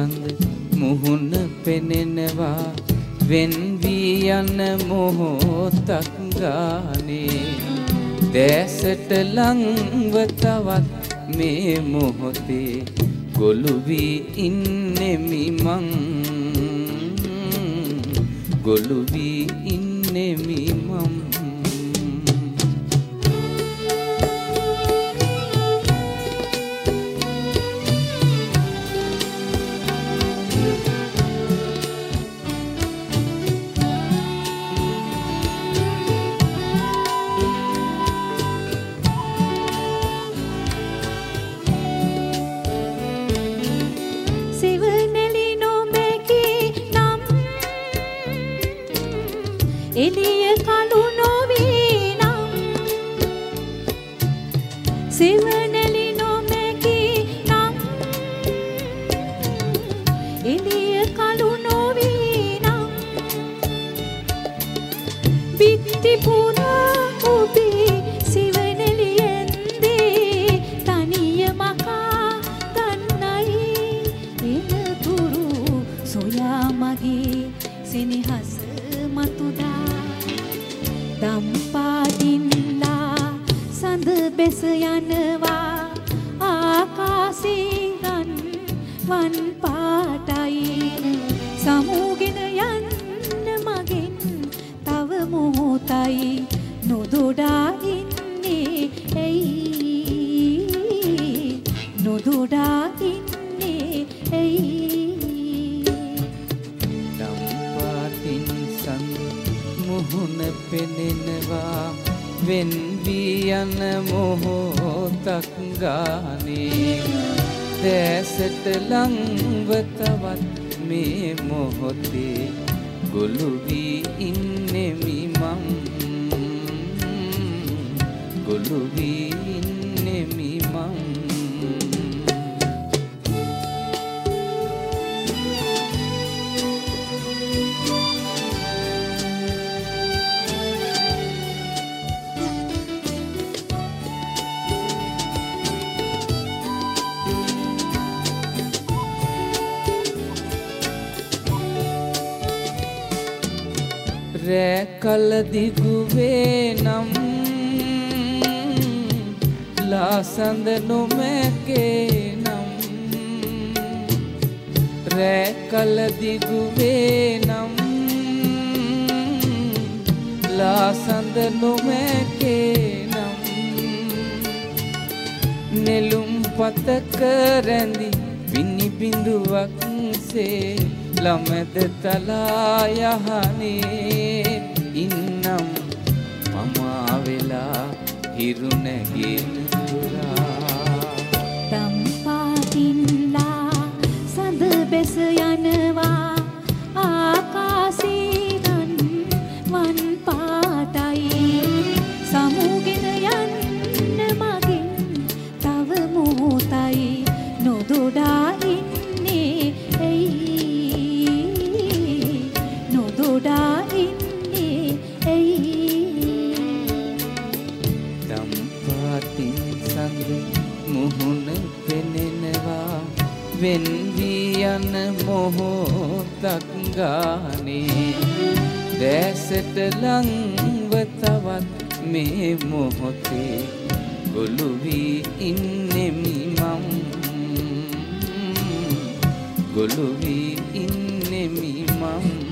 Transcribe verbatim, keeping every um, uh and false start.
සඳ මුහුණ පෙනෙනවා වෙන් වී යන මොහොතක් ගානේ දැසට ලංව තවත් මේ මොහොතේ ගොළු වී ඉන්නෙමි මං ගොළු වී ඉන්නෙමි මං එළිය කළු නොවී නම් සිවනෙලි නොමැකි නම් එළිය කළු නොවී නම් බිත්ති පුරා ඔබේ සිවනෙලියෙන්දී තනිය මකා ගන්නයි එනතුරු සොයා මගේ සෙනෙහස මතුදා දම්පාටින්ලා සඳ බැස යනවා ආකාශේ රන් වන් පාටයි සමුගෙන යන්න මගෙන් තව මොහොතයි නොදොඩා ඉන්නේ ඇයි නොදොඩා ඉන්නේ ඇයි මුහුණ පෙනෙනවා වෙන් වී යන මොහොතක් ගානේ දැසට ලංව තවත් මේ මොහොතේ ගොළු වී ඉන්නෙමි මං ගොළු වී ඉන්නෙමි මං රැ කල දිගුවේ නම් ලාසඳ නොමැකේ නම් රැ කල දිගුවේ නම් ලාසඳ නොමැකේ නම් නෙළුම් පතක රැඳි විනි බිඳුවක් සේ ළමද තලා යහනේ ඉන්නම් මම වෙලා හිරු නැගෙන දුරා දම්පාටින්ලා සඳ බැස යනවා ආකාශේ රන් වන් පාටයි සමුගෙන යන්න මගෙන් තව මොහොතයි නොදොඩා ඉන්නේ ඇයි නොදොඩා ඉන්නේ ඇයි දම්පාටින් සඳ මුහුණ පෙනෙනවා වෙන් වී යන මොහොතක් ගානේ දැසට ලංව තවත් මේ මොහොතේ ගොළු වී ඉන්නෙමි මං ගොළු වී ඉන්නෙමි මං